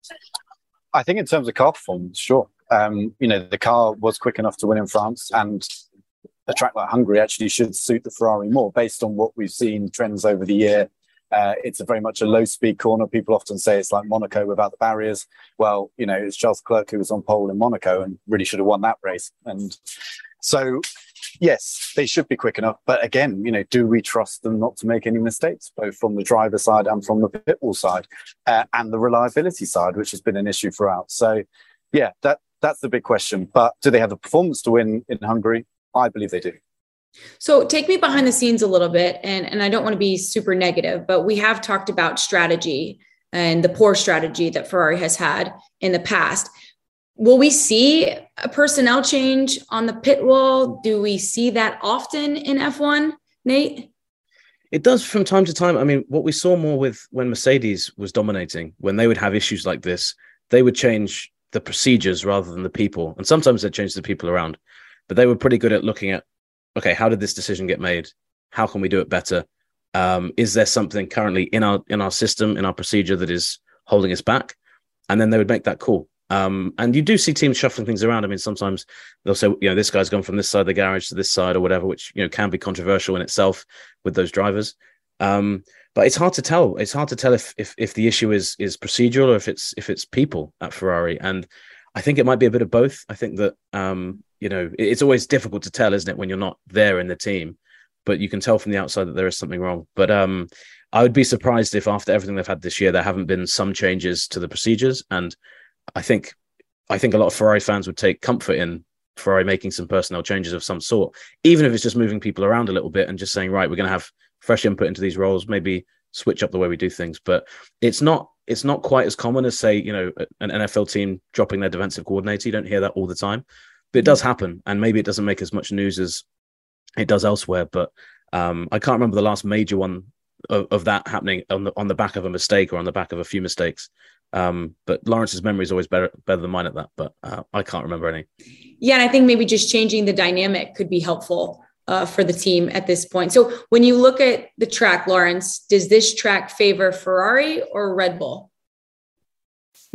I think in terms of car performance, sure. Um, you know, the car was quick enough to win in France, and a track like Hungary actually should suit the Ferrari more based on what we've seen trends over the year. Uh, it's a very much a low speed corner. People often say it's like Monaco without the barriers. Well, you know, it's Charles Leclerc who was on pole in Monaco and really should have won that race. And so, yes, they should be quick enough. But again, you know, do we trust them not to make any mistakes, both from the driver side and from the pit wall side, uh, and the reliability side, which has been an issue throughout. So, yeah, that that's the big question. But do they have the performance to win in Hungary? I believe they do. So take me behind the scenes a little bit, and, and I don't want to be super negative, but we have talked about strategy and the poor strategy that Ferrari has had in the past. Will we see a personnel change on the pit wall? Do we see that often in F one, Nate? It does from time to time. I mean, what we saw more with when Mercedes was dominating, when they would have issues like this, they would change the procedures rather than the people. And sometimes they change the people around. But they were pretty good at looking at, okay, how did this decision get made? How can we do it better? Um, is there something currently in our in our system, in our procedure that is holding us back? And then they would make that call. Um, and you do see teams shuffling things around. I mean, sometimes they'll say, you know, this guy's gone from this side of the garage to this side or whatever, which, you know, can be controversial in itself with those drivers. Um, but it's hard to tell. It's hard to tell if if if the issue is is procedural or if it's if it's people at Ferrari. And I think it might be a bit of both. I think that, um, you know, it's always difficult to tell, isn't it, when you're not there in the team, but you can tell from the outside that there is something wrong. But um, I would be surprised if after everything they've had this year, there haven't been some changes to the procedures. And I think, I think a lot of Ferrari fans would take comfort in Ferrari making some personnel changes of some sort, even if it's just moving people around a little bit and just saying, right, we're going to have fresh input into these roles, maybe switch up the way we do things. But it's not, it's not quite as common as, say, you know, an N F L team dropping their defensive coordinator. You don't hear that all the time, but it does happen. And maybe it doesn't make as much news as it does elsewhere. But um, I can't remember the last major one of, of that happening on the on the back of a mistake or on the back of a few mistakes. Um, but Lawrence's memory is always better better than mine at that. But uh, I can't remember any. Yeah, and I think maybe just changing the dynamic could be helpful uh, for the team at this point. So when you look at the track, Lawrence, does this track favor Ferrari or Red Bull?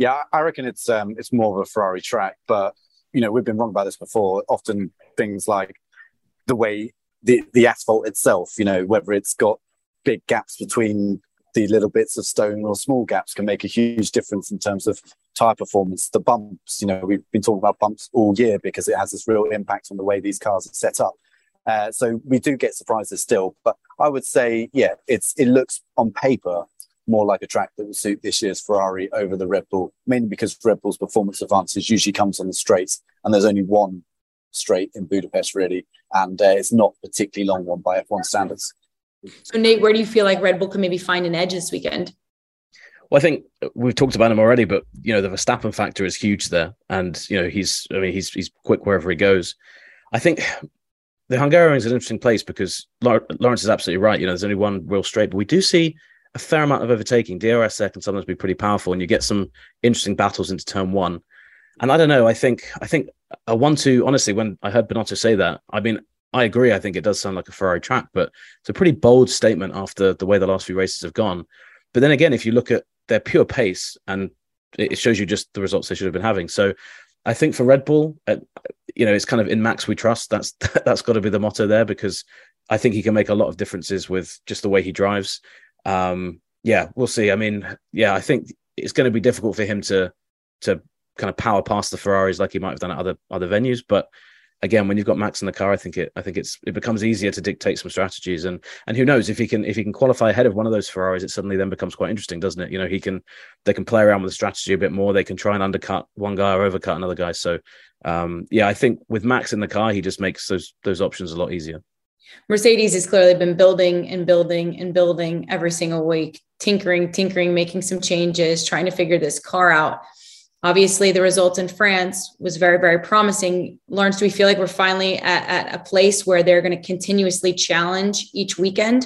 Yeah, I reckon it's um, it's more of a Ferrari track, but you know we've been wrong about this before. Often things like the way the the asphalt itself, you know, whether it's got big gaps between the little bits of stone or small gaps, can make a huge difference in terms of tyre performance. The bumps, you know, we've been talking about bumps all year because it has this real impact on the way these cars are set up. Uh, so we do get surprises still, but I would say, yeah, it's it looks on paper more like a track that will suit this year's Ferrari over the Red Bull, mainly because Red Bull's performance advantage usually comes on the straights, and there's only one straight in Budapest, really, and uh, it's not a particularly long one by F one standards. So, Nate, where do you feel like Red Bull can maybe find an edge this weekend? Well, I think we've talked about him already, but you know the Verstappen factor is huge there, and you know he's, I mean, he's he's quick wherever he goes. I think the Hungarian is an interesting place because Lawrence is absolutely right. You know, there's only one real straight, but we do see a fair amount of overtaking. D R S there can sometimes be pretty powerful, and you get some interesting battles into turn one. And I don't know. I think I think a one-two. Honestly, when I heard Binotto say that, I mean, I agree. I think it does sound like a Ferrari track, but it's a pretty bold statement after the way the last few races have gone. But then again, if you look at their pure pace, and it shows you just the results they should have been having. So I think for Red Bull, uh, you know, it's kind of in Max we trust. That's that's got to be the motto there, because I think he can make a lot of differences with just the way he drives. Um, yeah, we'll see. I mean, yeah, I think it's going to be difficult for him to to kind of power past the Ferraris like he might have done at other other venues. But again, when you've got Max in the car, I think it I think it's it becomes easier to dictate some strategies. And and who knows, if he can if he can qualify ahead of one of those Ferraris, it suddenly then becomes quite interesting, doesn't it? You know, he can they can play around with the strategy a bit more. They can try and undercut one guy or overcut another guy. So um, yeah, I think with Max in the car, he just makes those those options a lot easier. Mercedes has clearly been building and building and building every single week, tinkering, tinkering, making some changes, trying to figure this car out. Obviously, the result in France was very, very promising. Lawrence, do we feel like we're finally at, at a place where they're going to continuously challenge each weekend?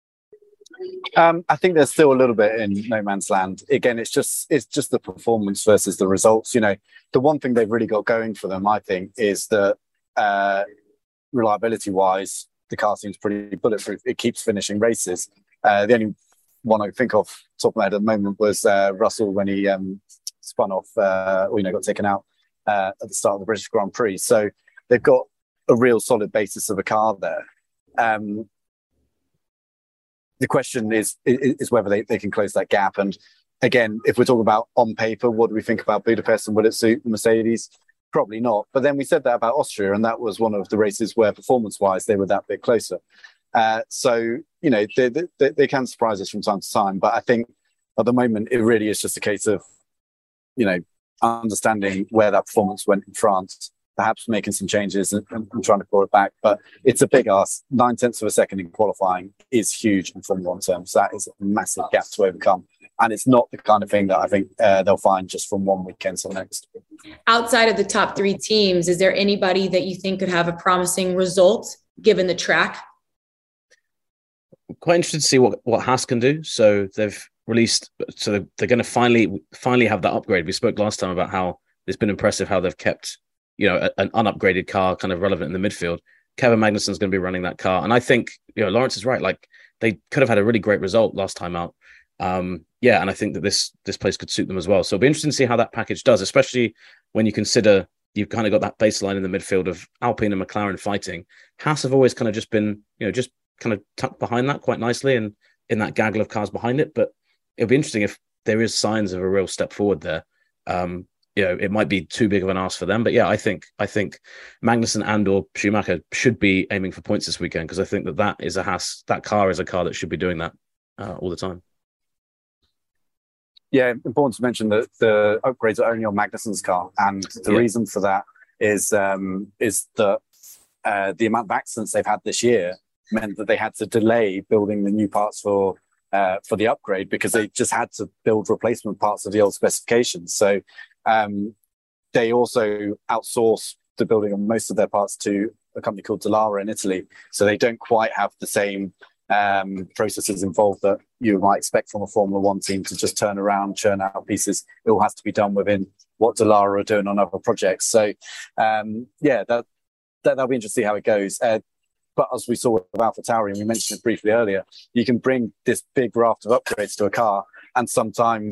Um, I think there's still a little bit in no man's land. Again, it's just it's just the performance versus the results. You know, the one thing they've really got going for them, I think, is that uh, reliability-wise, the car seems pretty bulletproof. It keeps finishing races. Uh, the only one I think of top of my head at the moment was uh, Russell when he um, spun off, uh, or, you know, got taken out uh, at the start of the British Grand Prix. So they've got a real solid basis of a car there. Um, the question is is whether they, they can close that gap. And again, if we're talking about on paper, what do we think about Budapest and will it suit the Mercedes? Probably not. But then we said that about Austria, and that was one of the races where performance-wise they were that bit closer. Uh, so, you know, they, they, they can surprise us from time to time. But I think at the moment, it really is just a case of, you know, understanding where that performance went in France, perhaps making some changes and, and trying to claw it back. But it's a big ask. Nine tenths of a second in qualifying is huge in Formula One terms. That is a massive gap to overcome. And it's not the kind of thing that I think uh, they'll find just from one weekend to the next. Outside of the top three teams, is there anybody that you think could have a promising result given the track? Quite interested to see what, what Haas can do. So they've released, so they're, they're going to finally finally have that upgrade. We spoke last time about how it's been impressive how they've kept, you know, a, an unupgraded car kind of relevant in the midfield. Kevin Magnussen's going to be running that car. And I think, you know, Lawrence is right. Like, they could have had a really great result last time out. Um, yeah, and I think that this this place could suit them as well. So it'll be interesting to see how that package does, especially when you consider you've kind of got that baseline in the midfield of Alpine and McLaren fighting. Haas have always kind of just been, you know, just kind of tucked behind that quite nicely and in that gaggle of cars behind it. But it'll be interesting if there is signs of a real step forward there. Um, you know, it might be too big of an ask for them. But yeah, I think I think Magnussen and or Schumacher should be aiming for points this weekend, because I think that that is a Haas, that car is a car that should be doing that uh, all the time. Yeah, important to mention that the upgrades are only on Magnussen's car, and the yeah. reason for that is um, is that uh, the amount of accidents they've had this year meant that they had to delay building the new parts for uh, for the upgrade, because they just had to build replacement parts of the old specifications. So um, they also outsource the building of most of their parts to a company called Dallara in Italy. So they don't quite have the same um processes involved that you might expect from a Formula One team to just turn around, churn out pieces. It all has to be done within what Dallara are doing on other projects. So um yeah, that, that that'll be interesting to see how it goes. Uh, but as we saw with AlphaTauri, and we mentioned it briefly earlier, you can bring this big raft of upgrades to a car, and sometimes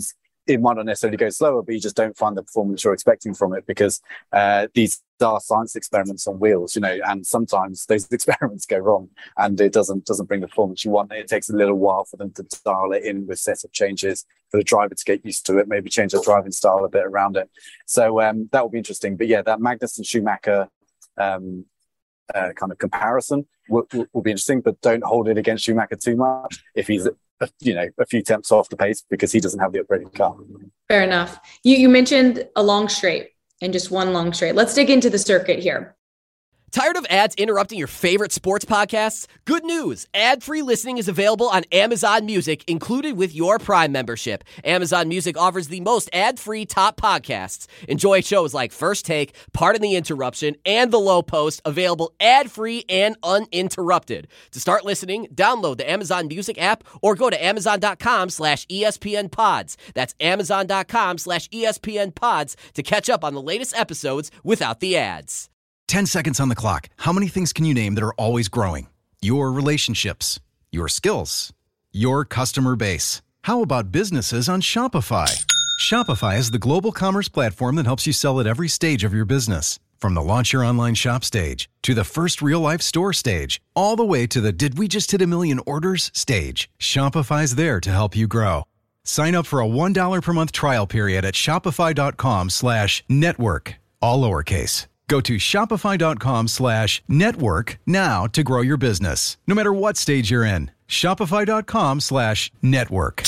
it might not necessarily go slower, but you just don't find the performance you're expecting from it because uh, these are science experiments on wheels, you know, and sometimes those experiments go wrong and it doesn't doesn't bring the performance you want. It takes a little while for them to dial it in with setup changes for the driver to get used to it, maybe change their driving style a bit around it. So um, that will be interesting. But yeah, that Magnussen Schumacher um, uh, kind of comparison will, will, will be interesting, but don't hold it against Schumacher too much if he's you know, a few tenths off the pace because he doesn't have the upgraded car. Fair enough. You you mentioned a long straight and just one long straight. Let's dig into the circuit here. Tired of ads interrupting your favorite sports podcasts? Good news. Ad-free listening is available on Amazon Music, included with your Prime membership. Amazon Music offers the most ad-free top podcasts. Enjoy shows like First Take, Pardon the Interruption, and The Low Post, available ad-free and uninterrupted. To start listening, download the Amazon Music app or go to amazon.com slash ESPN pods. That's amazon.com slash ESPN pods to catch up on the latest episodes without the ads. ten seconds on the clock. How many things can you name that are always growing? Your relationships, your skills, your customer base. How about businesses on Shopify? Shopify is the global commerce platform that helps you sell at every stage of your business. From the launch your online shop stage to the first real life store stage, all the way to the did we just hit a million orders stage. Shopify's there to help you grow. Sign up for a one dollar per month trial period at shopify.com slash network, all lowercase. Go to shopify.com slash network now to grow your business, no matter what stage you're in. Shopify.com slash network.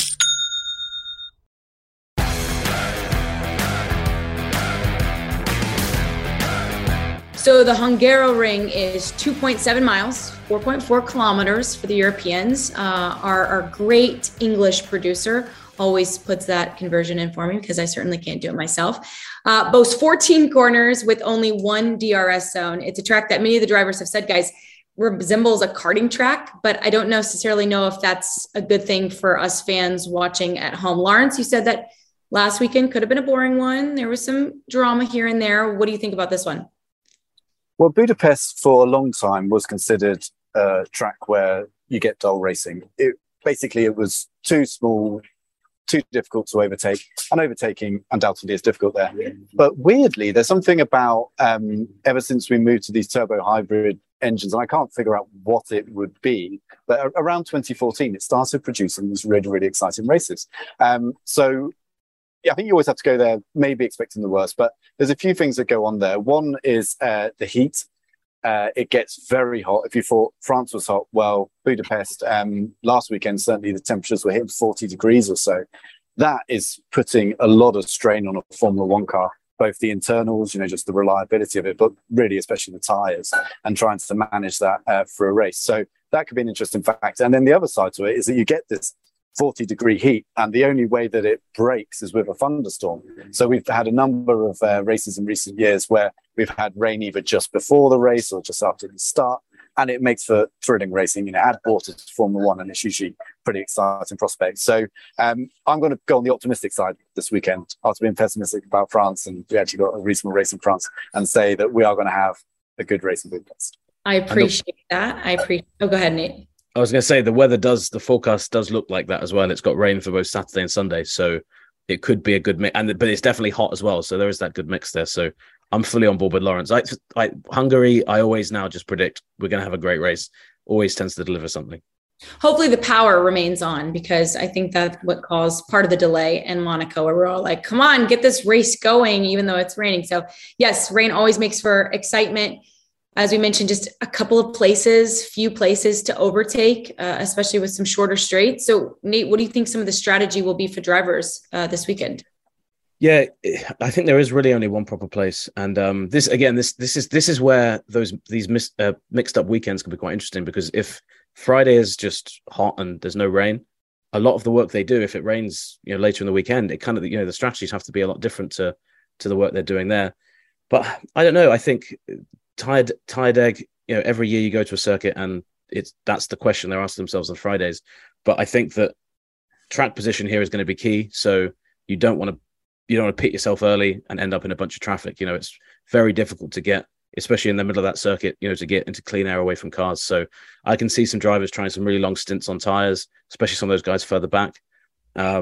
So the Hungaroring is two point seven miles, four point four kilometers for the Europeans. Uh, our, our great English producer always puts that conversion in for me because I certainly can't do it myself. Uh, boasts fourteen corners with only one D R S zone. It's a track that many of the drivers have said, guys, resembles a karting track, but I don't necessarily know if that's a good thing for us fans watching at home. Lawrence, you said that last weekend could have been a boring one. There was some drama here and there. What do you think about this one? Well, Budapest for a long time was considered a track where you get dull racing. It, basically, it was too small, too difficult to overtake, and overtaking undoubtedly is difficult there. But weirdly, there's something about um, ever since we moved to these turbo hybrid engines, and I can't figure out what it would be, but around twenty fourteen, it started producing these really, really exciting races. Um, so yeah, I think you always have to go there, maybe expecting the worst, but there's a few things that go on there. One is uh, the heat. Uh, it gets very hot. If you thought France was hot, well, Budapest um, last weekend, certainly the temperatures were hitting forty degrees or so. That is putting a lot of strain on a Formula One car, both the internals, you know, just the reliability of it, but really especially the tyres and trying to manage that uh, for a race. So that could be an interesting factor. And then the other side to it is that you get this forty degree heat, and the only way that it breaks is with a thunderstorm. So we've had a number of uh, races in recent years where we've had rain either just before the race or just after the start, and it makes for thrilling racing. You know, add water to Formula One and it's usually pretty exciting prospect. So um, I'm going to go on the optimistic side this weekend after being pessimistic about France, and we actually got a reasonable race in France, and say that we are going to have a good race in Budapest. I appreciate that. I appreciate. Oh, go ahead, Nate. I was going to say the weather does, the forecast does look like that as well. And it's got rain for both Saturday and Sunday. So it could be a good mix. And, but it's definitely hot as well. So there is that good mix there. So I'm fully on board with Lawrence. I, I Hungary, I always now just predict we're going to have a great race. Always tends to deliver something. Hopefully the power remains on, because I think that's what caused part of the delay in Monaco, where we're all like, come on, get this race going, even though it's raining. So yes, rain always makes for excitement. As we mentioned, just a couple of places, few places to overtake, uh, especially with some shorter straights. So Nate, what do you think some of the strategy will be for drivers uh, this weekend? Yeah, I think there is really only one proper place, and um, this again, this this is this is where those these mis, uh, mixed up weekends can be quite interesting, because if Friday is just hot and there's no rain, a lot of the work they do, if it rains, you know, later in the weekend, it kind of, you know, the strategies have to be a lot different to to the work they're doing there. But I don't know. I think tired tired egg. You know, every year you go to a circuit, and it's that's the question they're asking themselves on Fridays. But I think that track position here is going to be key. So you don't want to. You don't want to pit yourself early and end up in a bunch of traffic. You know, it's very difficult to get, especially in the middle of that circuit, you know, to get into clean air away from cars. So I can see some drivers trying some really long stints on tires, especially some of those guys further back. Um,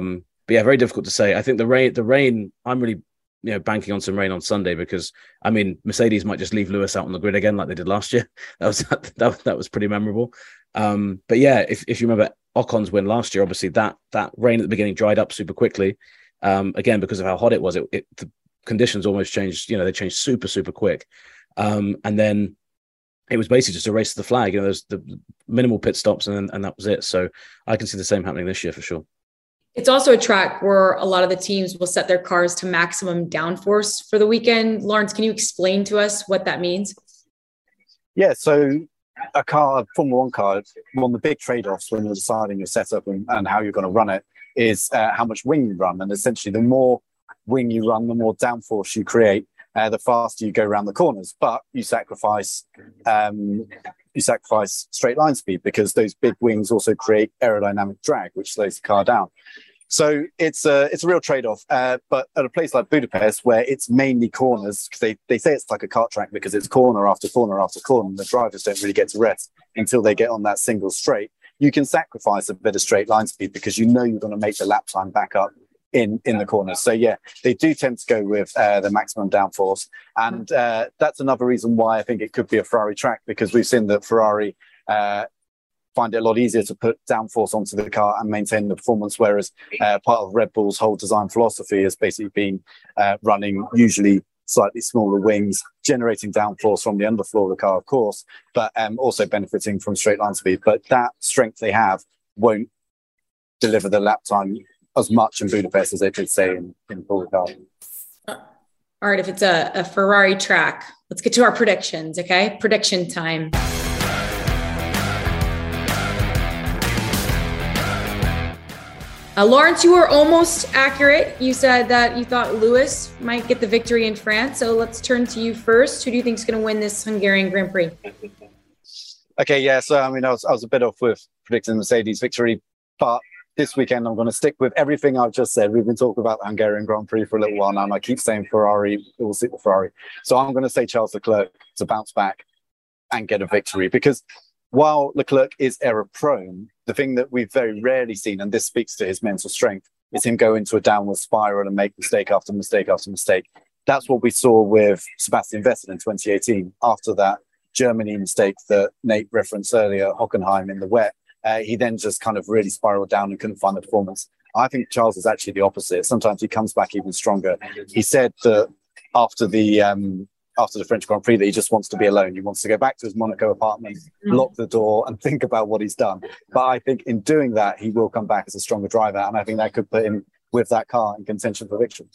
but yeah, very difficult to say. I think the rain, the rain, I'm really, you know, banking on some rain on Sunday because, I mean, Mercedes might just leave Lewis out on the grid again like they did last year. That was that, that was pretty memorable. Um, but yeah, if, if you remember Ocon's win last year, obviously that that rain at the beginning dried up super quickly. Um, again, because of how hot it was, it, it the conditions almost changed. You know, they changed super super quick, um, and then it was basically just a race to the flag. You know, there's the minimal pit stops, and and that was it. So I can see the same happening this year for sure. It's also a track where a lot of the teams will set their cars to maximum downforce for the weekend. Lawrence, can you explain to us what that means? Yeah, so a car, a Formula One car, one of the big trade-offs when you're deciding your setup and, and how you're going to run it is uh, how much wing you run. And essentially, the more wing you run, the more downforce you create, uh, the faster you go around the corners. But you sacrifice um, you sacrifice straight line speed because those big wings also create aerodynamic drag, which slows the car down. So it's a it's a real trade-off. Uh, but at a place like Budapest, where it's mainly corners, because they, they say it's like a kart track because it's corner after corner after corner, and the drivers don't really get to rest until they get on that single straight, you can sacrifice a bit of straight line speed because you know you're going to make the lap time back up in, in the corners. So yeah, they do tend to go with uh, the maximum downforce. And uh, that's another reason why I think it could be a Ferrari track, because we've seen that Ferrari uh, find it a lot easier to put downforce onto the car and maintain the performance, whereas uh, part of Red Bull's whole design philosophy has basically been uh, running usually slightly smaller wings, generating downforce from the underfloor of the car, of course, but um, also benefiting from straight line speed. But that strength they have won't deliver the lap time as much in Budapest as they did say in, in Paul Ricard. All right, if it's a, a Ferrari track, let's get to our predictions, okay? Prediction time. Uh, Lawrence, you were almost accurate. You said that you thought Lewis might get the victory in France. So let's turn to you first. Who do you think is going to win this Hungarian Grand Prix? Okay, yeah. So, I mean, I was, I was a bit off with predicting Mercedes victory, but this weekend I'm going to stick with everything I've just said. We've been talking about the Hungarian Grand Prix for a little while now, and I keep saying Ferrari, it will sit with Ferrari. So I'm going to say Charles Leclerc to bounce back and get a victory, because while Leclerc is error-prone, the thing that we've very rarely seen, and this speaks to his mental strength, is him go into a downward spiral and make mistake after mistake after mistake. That's what we saw with Sebastian Vettel in twenty eighteen. After that Germany mistake that Nate referenced earlier, Hockenheim in the wet, uh, he then just kind of really spiraled down and couldn't find the performance. I think Charles is actually the opposite. Sometimes he comes back even stronger. He said that after the... Um, after the French Grand Prix, that he just wants to be alone. He wants to go back to his Monaco apartment, lock the door and think about what he's done. But I think in doing that, he will come back as a stronger driver. And I think that could put him with that car in contention for victory.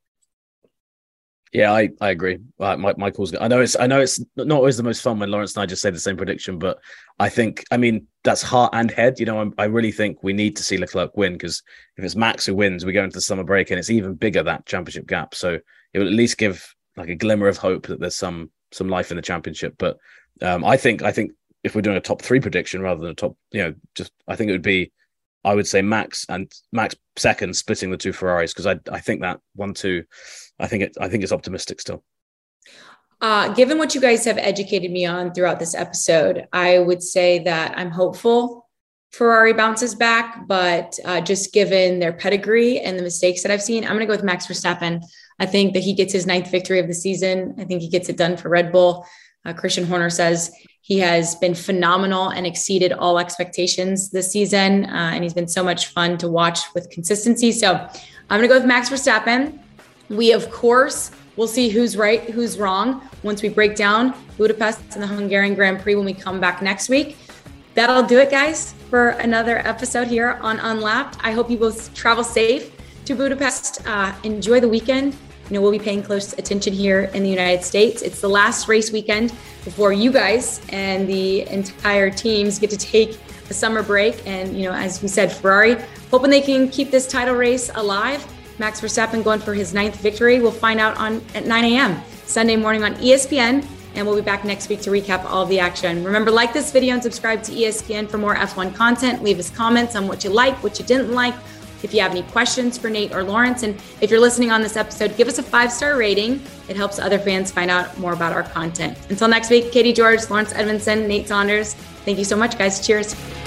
Yeah, I, I agree. Uh, my, Michael's. I know it's I know it's not always the most fun when Lawrence and I just say the same prediction, but I think, I mean, that's heart and head. You know, I'm, I really think we need to see Leclerc win, because if it's Max who wins, we go into the summer break and it's even bigger, that championship gap. So it will at least give like a glimmer of hope that there's some some life in the championship. But um, I think I think if we're doing a top three prediction rather than a top, you know, just I think it would be, I would say Max and Max second, splitting the two Ferraris, because I I think that one two, I think it I think it's optimistic still. Uh, given what you guys have educated me on throughout this episode, I would say that I'm hopeful Ferrari bounces back, but uh, just given their pedigree and the mistakes that I've seen, I'm going to go with Max Verstappen. I think that he gets his ninth victory of the season. I think he gets it done for Red Bull. Uh, Christian Horner says he has been phenomenal and exceeded all expectations this season. Uh, and he's been so much fun to watch with consistency. So I'm going to go with Max Verstappen. We, of course, will see who's right, who's wrong once we break down Budapest and the Hungarian Grand Prix when we come back next week. That'll do it, guys, for another episode here on Unlapped. I hope you both travel safe to Budapest. Uh, enjoy the weekend. You know, we'll be paying close attention here in the United States. It's the last race weekend before you guys and the entire teams get to take a summer break. And, you know, as we said, Ferrari, hoping they can keep this title race alive. Max Verstappen going for his ninth victory. We'll find out on at nine a.m. Sunday morning on E S P N. And we'll be back next week to recap all of the action. Remember, like this video and subscribe to E S P N for more F one content. Leave us comments on what you like, what you didn't like. If you have any questions for Nate or Lawrence, and if you're listening on this episode, give us a five-star rating. It helps other fans find out more about our content. Until next week, Katie George, Lawrence Edmondson, Nate Saunders. Thank you so much, guys. Cheers.